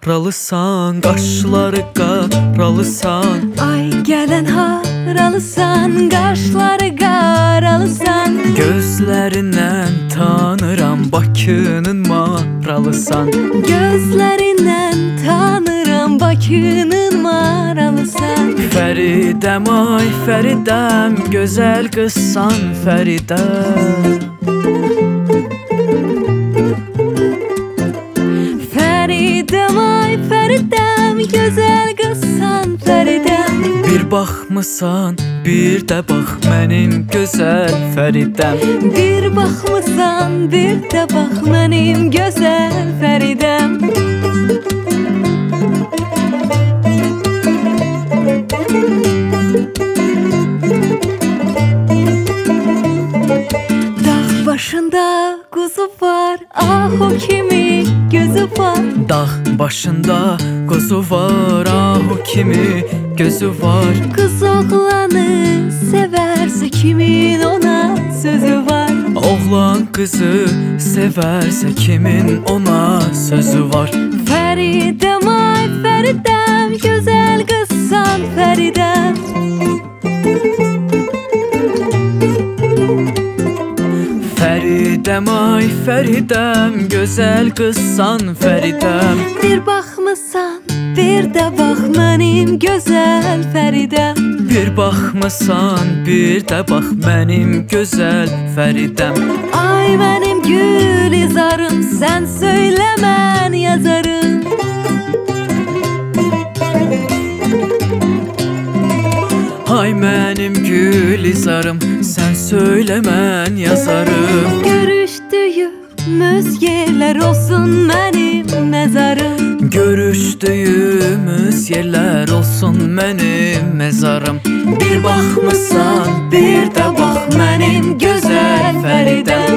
haralısan, qaşları qaralısan. Ay gələn haralısan, qaşları qaralısan. Gözlərindən tanıram Bakının maralısan. Gözlərindən tanıram Bakının maralısan. Fəridəm ay Fəridəm, gözəl qızsan Fəridəm. Fəridəm ay Fəridəm, gözəl qızsan Fəridəm. Bir baxmısan, bir də bax mənim gözəl Fəridəm. Bir baxmısan, bir də bax mənim gözəl Fəridəm. Dağ başında quzu var, ah o kimi gözü var. Dağ başında quzu var, ah o kimi gözü var. Qız oğlanı sevərsə kimin ona sözü var. Oğlan qızı sevərsə kimin ona sözü var. Fəridəm ay Fəridəm, gözəl qızsan Fəridəm. Fəridəm ay Fəridəm, gözəl qızsan Fəridəm. Bir baxmısan, bir də bax mənim gözəl Fəridəm. Bir baxmısan, bir də bax mənim gözəl Fəridəm. Ay mənim gülizarım, sən söylə mən yazarım. Ay mənim gülizarım, sən söylə mən yazarım. Görüşdüyümüz yerlər olsun mənim məzarım. Görüşdüyümüz yerlər olsun mənim məzarım. Bir baxmısan, bir də bax mənim gözəl Fəridəm.